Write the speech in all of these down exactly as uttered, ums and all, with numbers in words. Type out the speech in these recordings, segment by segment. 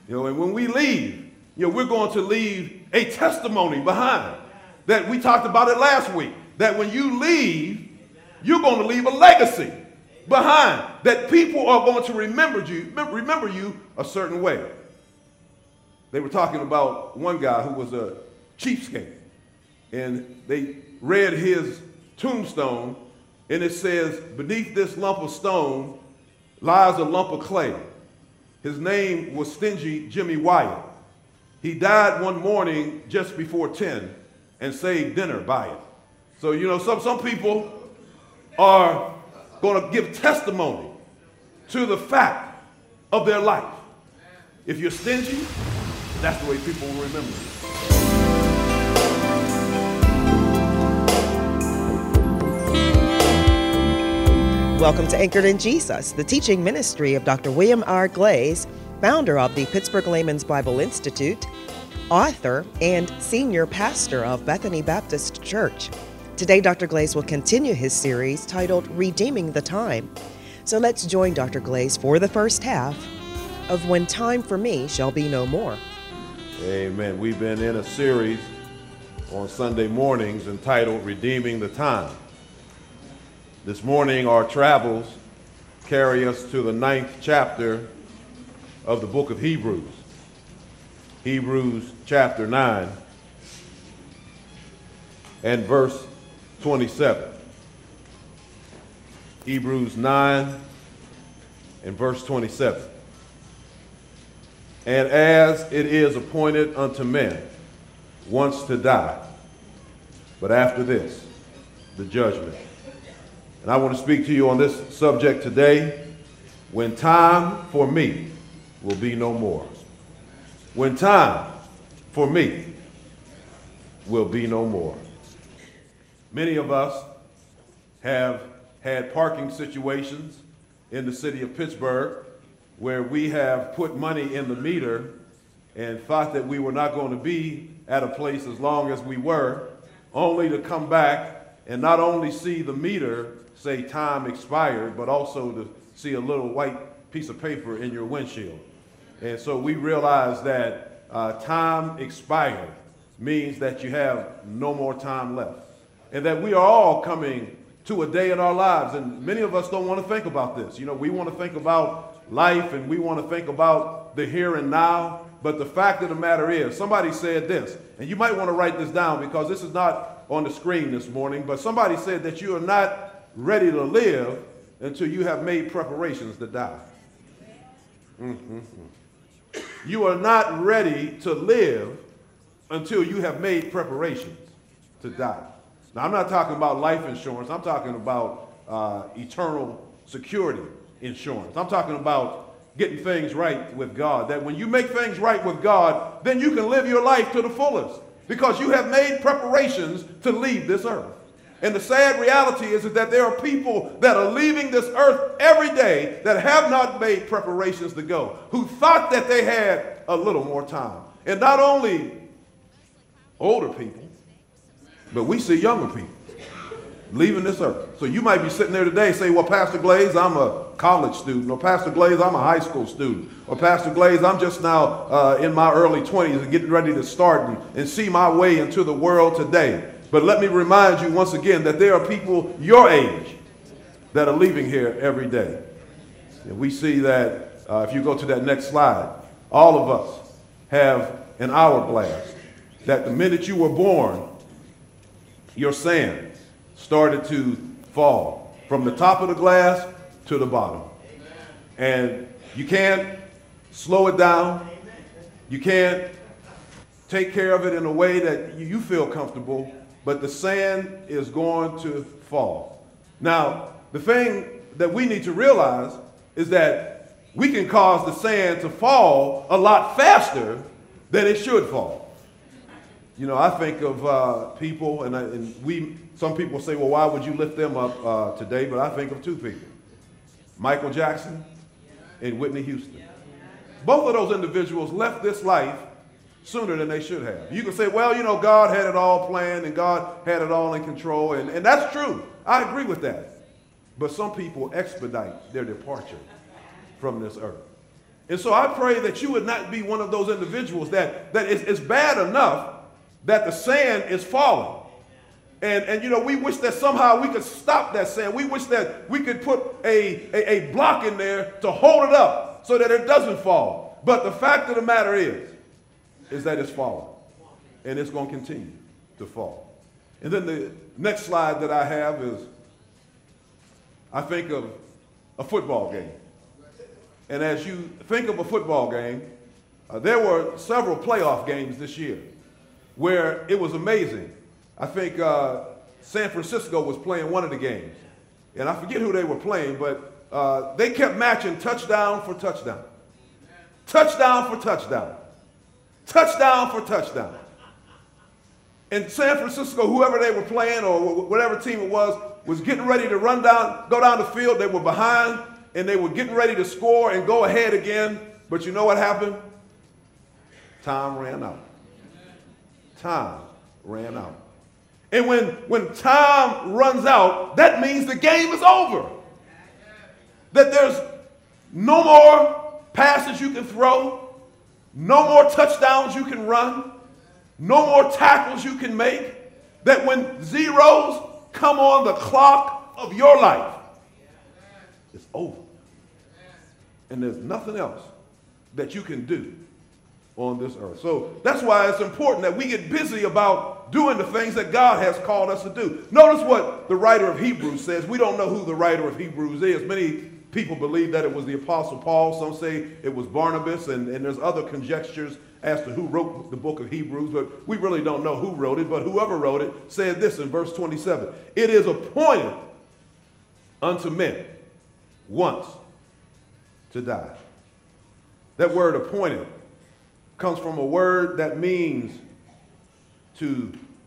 You know, and when we leave, you know, we're going to leave a testimony behind. That we talked about it last week. That when you leave, you're going to leave a legacy behind. That people are going to remember you, remember you a certain way. They were talking about one guy who was a cheapskate. And they read his tombstone, and it says, beneath this lump of stone lies a lump of clay. His name was Stingy Jimmy Wyatt. He died one morning just before ten and saved dinner by it. So, you know, some, some people are going to give testimony to the fact of their life. If you're stingy, that's the way people will remember you. Welcome to Anchored in Jesus, the teaching ministry of Doctor William R. Glaze, founder of the Pittsburgh Layman's Bible Institute, author, and senior pastor of Bethany Baptist Church. Today, Doctor Glaze will continue his series titled Redeeming the Time. So let's join Doctor Glaze for the first half of When Time for Me Shall Be No More. Amen. We've been in a series on Sunday mornings entitled Redeeming the Time. This morning, our travels carry us to the ninth chapter of the book of Hebrews. Hebrews chapter nine and verse twenty-seven. Hebrews nine and verse twenty-seven. And as it is appointed unto men once to die, but after this, the judgment. And I want to speak to you on this subject today, when time for me will be no more. When time for me will be no more. Many of us have had parking situations in the city of Pittsburgh where we have put money in the meter and thought that we were not going to be at a place as long as we were, only to come back and not only see the meter say time expired, but also to see a little white piece of paper in your windshield. And so we realized that uh, time expired means that you have no more time left. And that we are all coming to a day in our lives. And many of us don't want to think about this. You know, we want to think about life and we want to think about the here and now. But the fact of the matter is, somebody said this, and you might want to write this down because this is not on the screen this morning, but somebody said that you are not ready to live until you have made preparations to die. Mm-hmm. You are not ready to live until you have made preparations to die. Now, I'm not talking about life insurance. I'm talking about uh, eternal security insurance. I'm talking about getting things right with God. That when you make things right with God, then you can live your life to the fullest because you have made preparations to leave this earth. And the sad reality is that there are people that are leaving this earth every day that have not made preparations to go, who thought that they had a little more time. And not only older people, but we see younger people leaving this earth. So you might be sitting there today saying, well, Pastor Glaze, I'm a college student, or Pastor Glaze, I'm a high school student, or Pastor Glaze, I'm just now uh, in my early twenties and getting ready to start and, and see my way into the world today. But let me remind you once again that there are people your age that are leaving here every day. And we see that, uh, if you go to that next slide, all of us have an hourglass that the minute you were born, your sand started to fall from the top of the glass to the bottom. And you can't slow it down. You can't take care of it in a way that you feel comfortable, but the sand is going to fall. Now, the thing that we need to realize is that we can cause the sand to fall a lot faster than it should fall. You know, I think of uh, people, and, I, and we, some people say, well, why would you lift them up uh, today? But I think of two people, Michael Jackson and Whitney Houston. Both of those individuals left this life sooner than they should have. You can say, well, you know, God had it all planned and God had it all in control, and, and that's true. I agree with that. But some people expedite their departure from this earth. And so I pray that you would not be one of those individuals that, that it's, it's bad enough that the sand is falling. And, and, you know, we wish that somehow we could stop that sand. We wish that we could put a, a, a block in there to hold it up so that it doesn't fall. But the fact of the matter is, is that it's falling. And it's going to continue to fall. And then the next slide that I have is, I think of a football game. And as you think of a football game, uh, there were several playoff games this year where it was amazing. I think uh, San Francisco was playing one of the games. And I forget who they were playing, but uh, they kept matching touchdown for touchdown. Touchdown for touchdown. Touchdown for touchdown. And San Francisco, whoever they were playing or whatever team it was, was getting ready to run down, go down the field. They were behind, and they were getting ready to score and go ahead again. But you know what happened? Time ran out. Time ran out. And when, when time runs out, that means the game is over. That there's no more passes you can throw, no more touchdowns you can run, no more tackles you can make. That when zeros come on the clock of your life, it's over. And there's nothing else that you can do on this earth. So that's why it's important that we get busy about doing the things that God has called us to do. Notice what the writer of Hebrews says. We don't know who the writer of Hebrews is. Many people believe that it was the Apostle Paul. Some say it was Barnabas, and, and there's other conjectures as to who wrote the book of Hebrews, but we really don't know who wrote it. But whoever wrote it said this in verse twenty-seven. It is appointed unto men once to die. That word appointed comes from a word that means to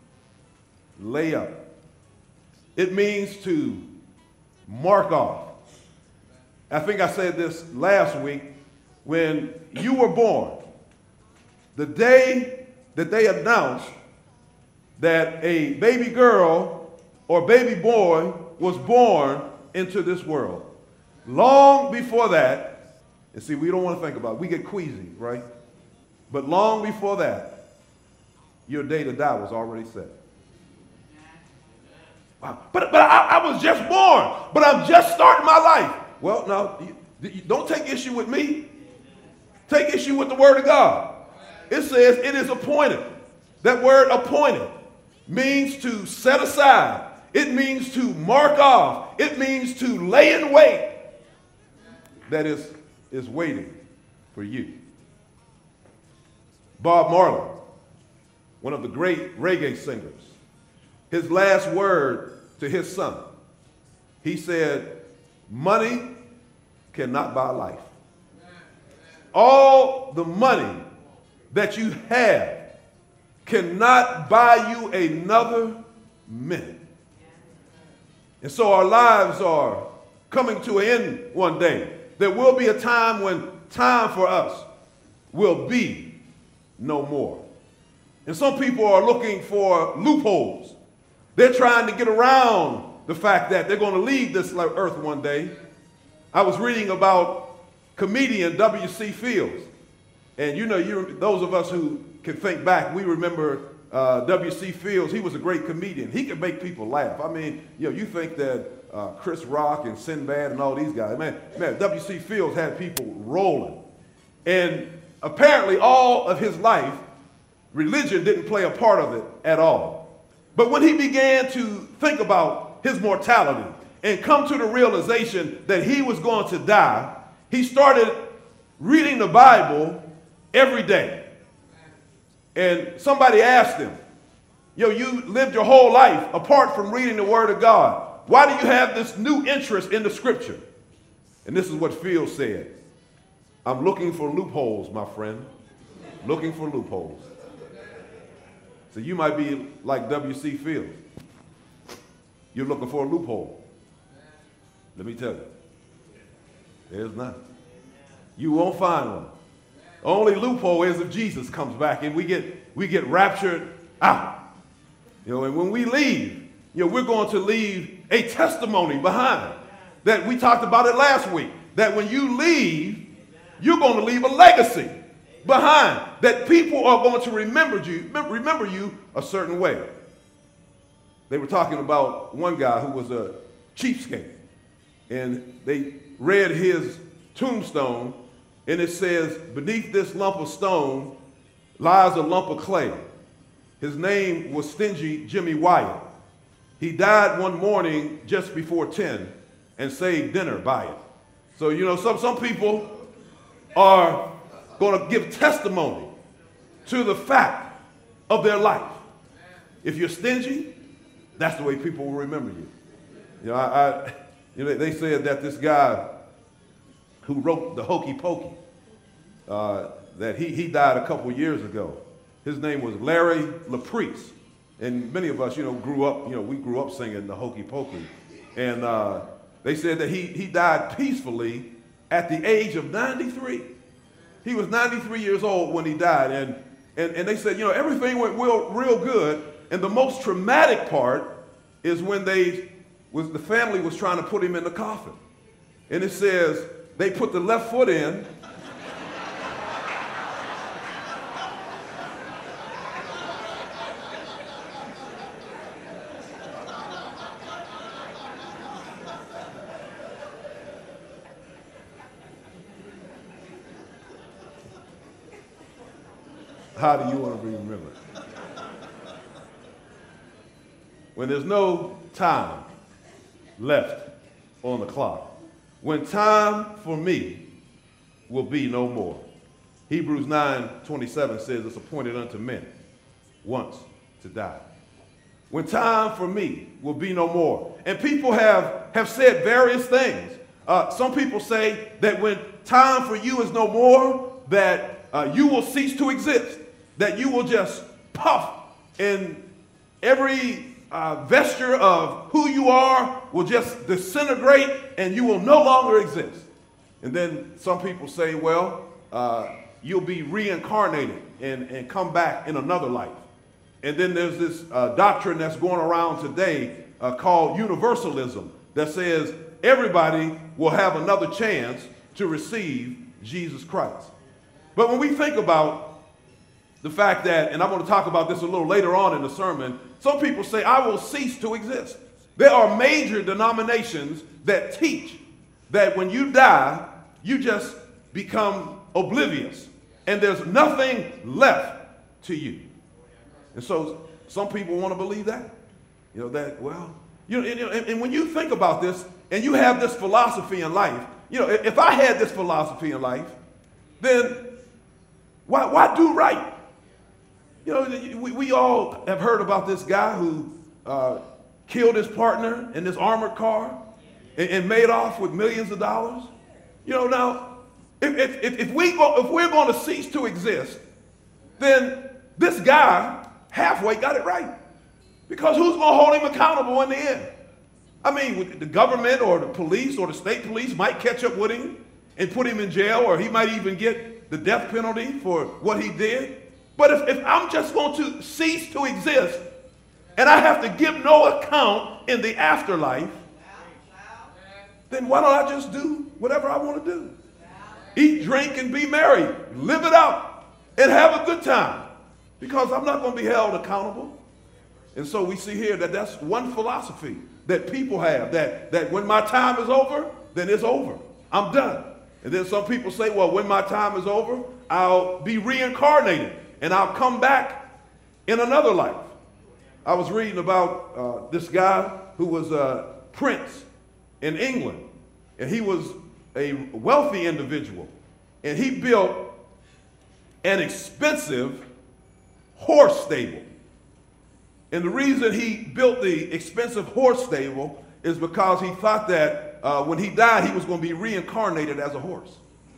lay up. It means to mark off. I think I said this last week. When you were born, the day that they announced that a baby girl or baby boy was born into this world, long before that, and see, we don't want to think about it. We get queasy, right? But long before that, your day to die was already set. Wow. But, but I, I was just born, but I'm just starting my life. Well, no, you, you don't take issue with me. Take issue with the word of God. It says it is appointed. That word appointed means to set aside. It means to mark off. It means to lay in wait. That is, is waiting for you. Bob Marley, one of the great reggae singers, his last word to his son, he said, money cannot buy life. All the money that you have cannot buy you another minute. And so our lives are coming to an end one day. There will be a time when time for us will be no more. And some people are looking for loopholes. They're trying to get around the fact that they're going to leave this earth one day. I was reading about comedian W C Fields. And you know, you, those of us who can think back, we remember uh, W C Fields. He was a great comedian. He could make people laugh. I mean, you know, you think that uh, Chris Rock and Sinbad and all these guys, man, man, W C Fields had people rolling. And apparently all of his life, religion didn't play a part of it at all. But when he began to think about his mortality and come to the realization that he was going to die, he started reading the Bible every day. And somebody asked him, yo, you lived your whole life apart from reading the Word of God. Why do you have this new interest in the Scripture? And this is what Fields said. I'm looking for loopholes, my friend. Looking for loopholes. So you might be like W C Fields. You're looking for a loophole. Let me tell you, there's none. You won't find one. Only loophole is if Jesus comes back and we get we get raptured out. You know, and when we leave, you know, we're going to leave a testimony behind. That we talked about it last week. That when you leave, You're going to leave a legacy behind that people are going to remember you, remember you a certain way. They were talking about one guy who was a cheapskate, and they read his tombstone, and it says, beneath this lump of stone lies a lump of clay. His name was Stingy Jimmy Wyatt. He died one morning just before ten and saved dinner by it. So, you know, some, some people are going to give testimony to the fact of their life. If you're stingy, that's the way people will remember you. You know, I, I, you know, they said that this guy who wrote the Hokey Pokey, uh, that he, he died a couple years ago. His name was Larry LaPrice. And many of us, you know, grew up, you know, we grew up singing the Hokey Pokey. And uh, they said that he, he died peacefully at the age of ninety-three. He was ninety-three years old when he died. And, and, and they said, you know, everything went real, real good. And the most traumatic part is when they was, the family was trying to put him in the coffin. And it says they put the left foot in. How do you want to be remembered? When there's no time left on the clock. When time for me will be no more. Hebrews nine twenty-seven says it's appointed unto men once to die. When time for me will be no more. And people have, have said various things. Uh, some people say that when time for you is no more, that uh, you will cease to exist. That you will just puff, and every uh, vesture of who you are will just disintegrate, and you will no longer exist. And then some people say, well, uh, you'll be reincarnated and, and come back in another life. And then there's this uh, doctrine that's going around today uh, called universalism that says everybody will have another chance to receive Jesus Christ. But when we think about the fact that, and I'm going to talk about this a little later on in the sermon, some people say, I will cease to exist. There are major denominations that teach that when you die, you just become oblivious, and there's nothing left to you. And so some people want to believe that. You know, that, well, you know, and, and, and when you think about this, and you have this philosophy in life, you know, if I had this philosophy in life, then why, why do right? You know, we, we all have heard about this guy who uh, killed his partner in this armored car and, and made off with millions of dollars. You know, now, if, if, if, we go, if we're going to cease to exist, then this guy halfway got it right. Because who's going to hold him accountable in the end? I mean, the government or the police or the state police might catch up with him and put him in jail, or he might even get the death penalty for what he did. But if, if I'm just going to cease to exist and I have to give no account in the afterlife, then why don't I just do whatever I want to do? Eat, drink, and be merry. Live it out and have a good time, because I'm not going to be held accountable. And so we see here that that's one philosophy that people have, that, that when my time is over, then it's over. I'm done. And then some people say, well, when my time is over, I'll be reincarnated and I'll come back in another life. I was reading about uh, this guy who was a prince in England, and he was a wealthy individual, and he built an expensive horse stable. And the reason he built the expensive horse stable is because he thought that uh, when he died, he was going to be reincarnated as a horse.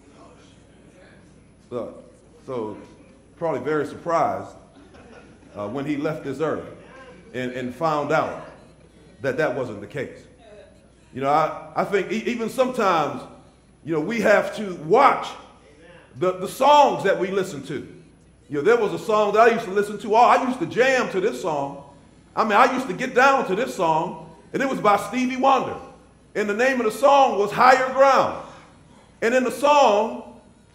So, so probably very surprised uh, when he left this earth and, and found out that that wasn't the case. You know, I, I think e- even sometimes, you know, we have to watch the, the songs that we listen to. You know, there was a song that I used to listen to. Oh, I used to jam to this song. I mean, I used to get down to this song, and it was by Stevie Wonder. And the name of the song was Higher Ground. And in the song,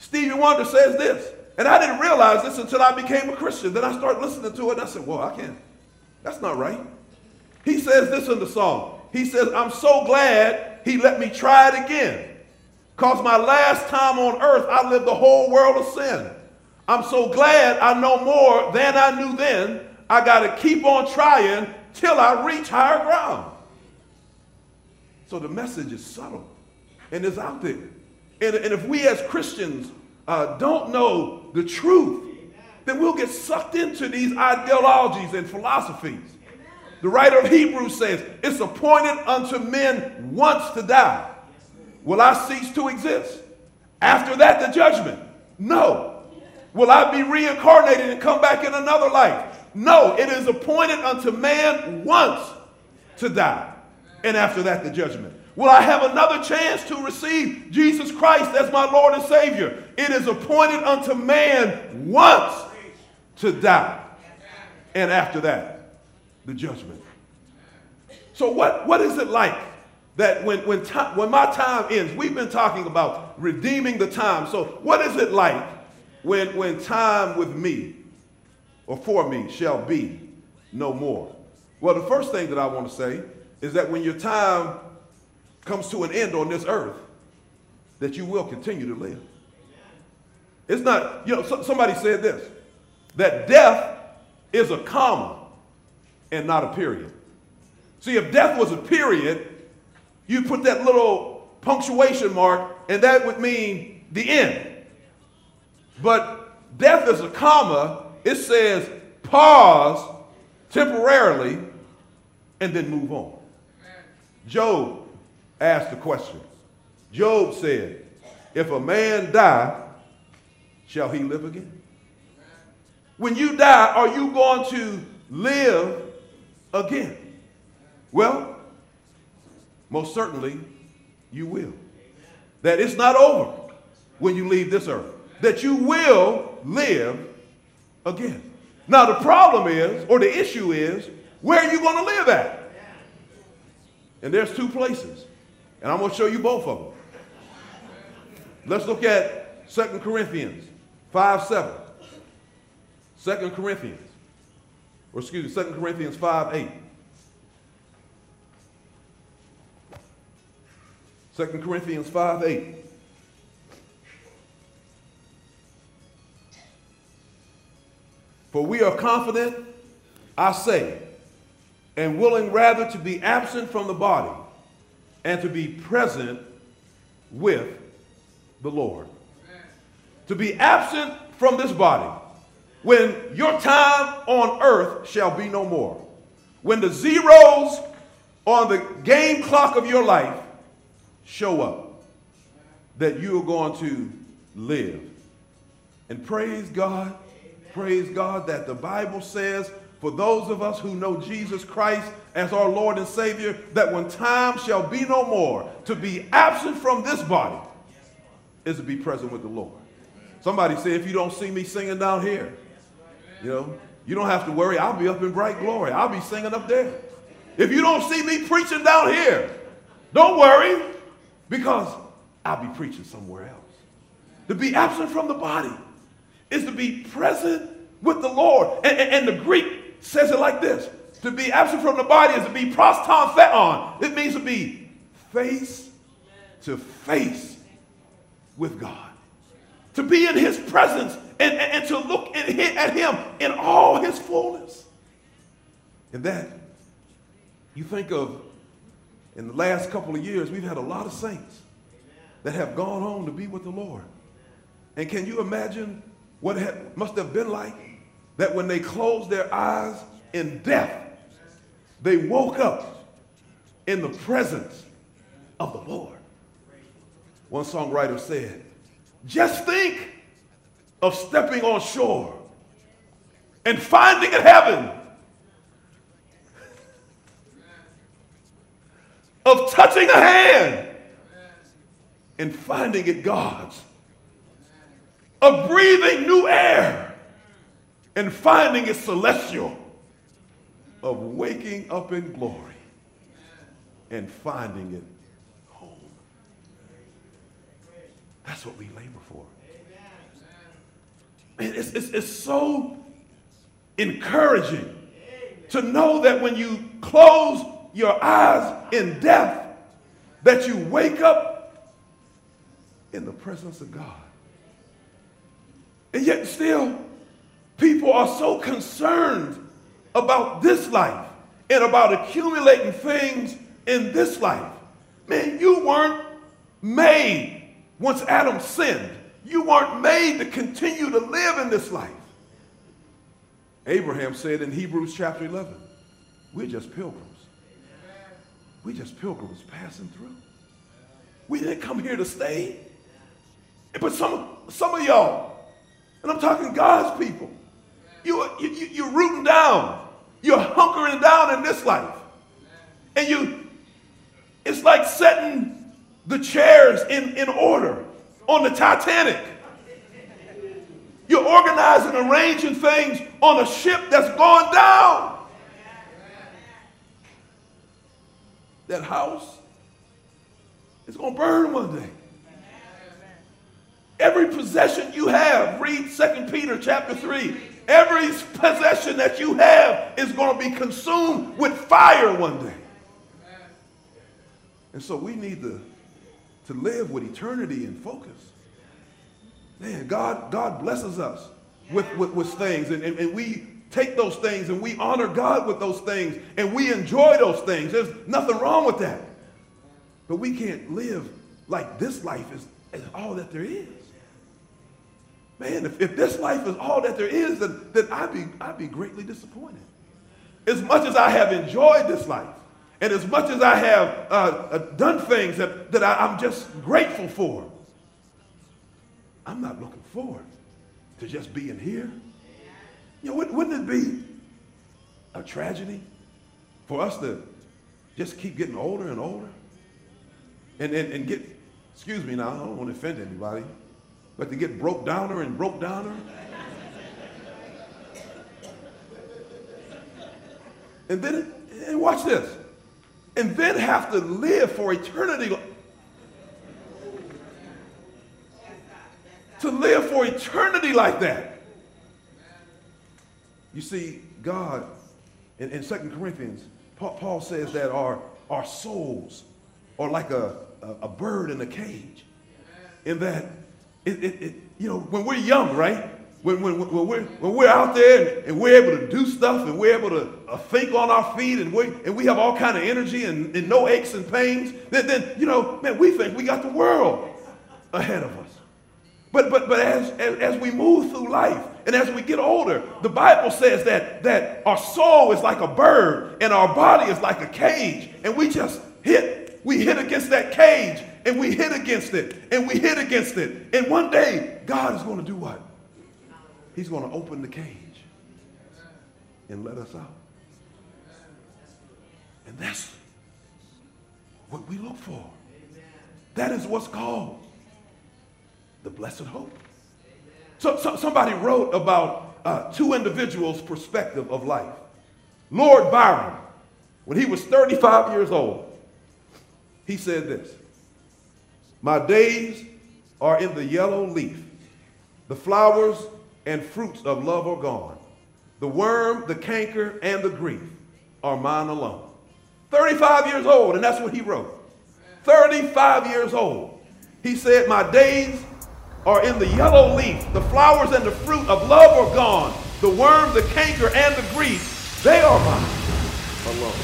Stevie Wonder says this, and I didn't realize this until I became a Christian. Then I started listening to it, and I said, well, I can't. That's not right. He says this in the song. He says, I'm so glad he let me try it again. Because my last time on earth, I lived the whole world of sin. I'm so glad I know more than I knew then. I got to keep on trying till I reach higher ground. So the message is subtle and it's out there. And, and if we as Christians uh, don't know the truth, then we'll get sucked into these ideologies and philosophies. The writer of Hebrews says, it's appointed unto men once to die. Will I cease to exist? After that, the judgment? No. Will I be reincarnated and come back in another life? No. It is appointed unto man once to die. And after that, the judgment. Will I have another chance to receive Jesus Christ as my Lord and Savior? It is appointed unto man once to die. And after that, the judgment. So what, what is it like that when, when, time, when my time ends? We've been talking about redeeming the time. So what is it like when, when time with me or for me shall be no more? Well, the first thing that I want to say is that when your time comes to an end on this earth, that you will continue to live. It's not, you know, so, somebody said this, that death is a comma and not a period. See, if death was a period, you put that little punctuation mark, and that would mean the end. But death is a comma. It says pause temporarily and then move on. Job asked the question. Job said, if a man die, shall he live again? When you die, are you going to live again? Well, most certainly you will. That it's not over when you leave this earth. That you will live again. Now the problem is, or the issue is, where are you going to live at? And there's two places. And I'm going to show you both of them. Let's look at Second Corinthians five seven. Second Corinthians, or excuse me, Second Corinthians five eight. Second Corinthians five eight. For we are confident, I say, and willing rather to be absent from the body and to be present with the Lord. To be absent from this body when your time on earth shall be no more. When the zeros on the game clock of your life show up, that you are going to live. And praise God, praise God that the Bible says for those of us who know Jesus Christ as our Lord and Savior, that when time shall be no more, to be absent from this body is to be present with the Lord. Somebody said, if you don't see me singing down here, you know, you don't have to worry. I'll be up in bright glory. I'll be singing up there. If you don't see me preaching down here, don't worry, because I'll be preaching somewhere else. To be absent from the body is to be present with the Lord. And, and, and the Greek says it like this. To be absent from the body is to be proston theon. It means to be face to face with God. To be in his presence and, and, and to look at him in all his fullness. And that, you think of, in the last couple of years, we've had a lot of saints that have gone home to be with the Lord. And can you imagine what it must have been like that when they closed their eyes in death, they woke up in the presence of the Lord? One songwriter said, just think of stepping on shore and finding it heaven, of touching a hand and finding it God's, of breathing new air and finding it celestial, of waking up in glory and finding it home. That's what we labor for. man, it's, it's, it's so encouraging to know that when you close your eyes in death, that you wake up in the presence of God. And yet still, people are so concerned about this life and about accumulating things in this life. Man, you weren't made once Adam sinned. You weren't made to continue to live in this life. Abraham said in Hebrews chapter eleven, we're just pilgrims. We're just pilgrims passing through. We didn't come here to stay. But some, some of y'all, and I'm talking God's people, you, you, you're rooting down. You're hunkering down in this life. And you, it's like setting the chairs in, in order on the Titanic. You're organizing, arranging things on a ship that's going down. That house is going to burn one day. Every possession you have, read Second Peter chapter three, every possession that you have is going to be consumed with fire one day. And so we need to, to live with eternity in focus. Man, God, God blesses us with, with, with things, and, and, and we take those things and we honor God with those things, and we enjoy those things. There's nothing wrong with that. But we can't live like this life is, is all that there is. Man, if, if this life is all that there is, then, then I'd be, I'd be greatly disappointed. As much as I have enjoyed this life, and as much as I have uh, uh, done things that, that I, I'm just grateful for, I'm not looking forward to just being here. You know, wouldn't, wouldn't it be a tragedy for us to just keep getting older and older? And, and, and get, excuse me now, I don't want to offend anybody, but to get broke downer and broke downer. And then, and watch this, and then have to live for eternity. To live for eternity like that. You see, God, in, in Second Corinthians, Paul, Paul says that our, our souls are like a, a, a bird in a cage. In that, it, it, it, you know, when we're young, right? When, when, when, we're, when we're out there and, and we're able to do stuff and we're able to uh, think on our feet and we, and we have all kind of energy and, and no aches and pains, then, then, you know, man, we think we got the world ahead of us. But, but, but as, as, as we move through life and as we get older, the Bible says that, that our soul is like a bird and our body is like a cage. And we just hit, we hit against that cage and we hit against it and we hit against it. And one day, God is going to do what? He's going to open the cage and let us out. And that's what we look for. That is what's called the blessed hope. So, so somebody wrote about uh, two individuals' perspective of life. Lord Byron, when he was thirty-five years old, he said this: my days are in the yellow leaf. The flowers and fruits of love are gone. The worm, the canker, and the grief are mine alone. thirty-five years old, and that's what he wrote. thirty-five years old. He said, my days are in the yellow leaf. The flowers and the fruit of love are gone. The worm, the canker, and the grief, they are mine alone.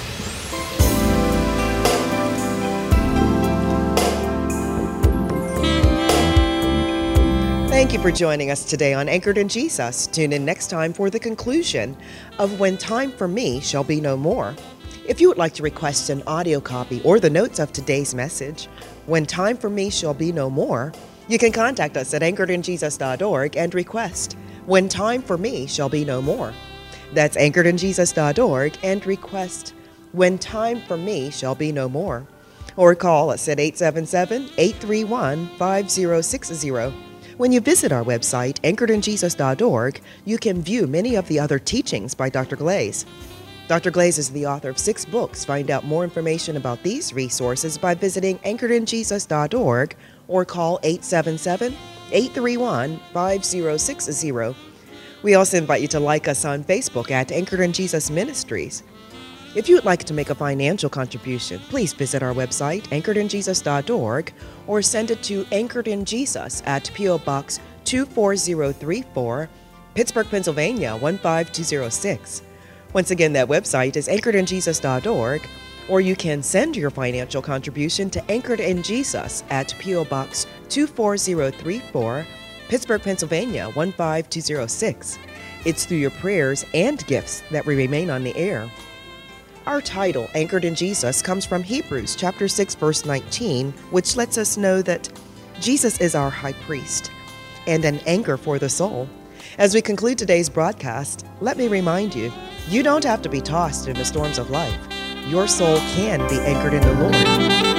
Thank you for joining us today on Anchored in Jesus. Tune in next time for the conclusion of When Time for Me Shall Be No More. If you would like to request an audio copy or the notes of today's message, When Time for Me Shall Be No More, you can contact us at anchored in jesus dot org and request When Time for Me Shall Be No More. That's anchored in jesus dot org and request When Time for Me Shall Be No More. Or call us at eight seven seven, eight three one, five zero six zero. When you visit our website, anchored in jesus dot org, you can view many of the other teachings by Doctor Glaze. Doctor Glaze is the author of six books. Find out more information about these resources by visiting anchored in jesus dot org or call eight seven seven, eight three one, five zero six zero. We also invite you to like us on Facebook at Anchored in Jesus Ministries. If you would like to make a financial contribution, please visit our website, anchored in jesus dot org, or send it to Anchored in Jesus at P O. Box two four zero three four, Pittsburgh, Pennsylvania one five two zero six. Once again, that website is anchored in jesus dot org, or you can send your financial contribution to Anchored in Jesus at P O. Box two four zero three four, Pittsburgh, Pennsylvania one five two zero six. It's through your prayers and gifts that we remain on the air. Our title, Anchored in Jesus, comes from Hebrews chapter six, verse nineteen, which lets us know that Jesus is our high priest and an anchor for the soul. As we conclude today's broadcast, let me remind you, you don't have to be tossed in the storms of life. Your soul can be anchored in the Lord.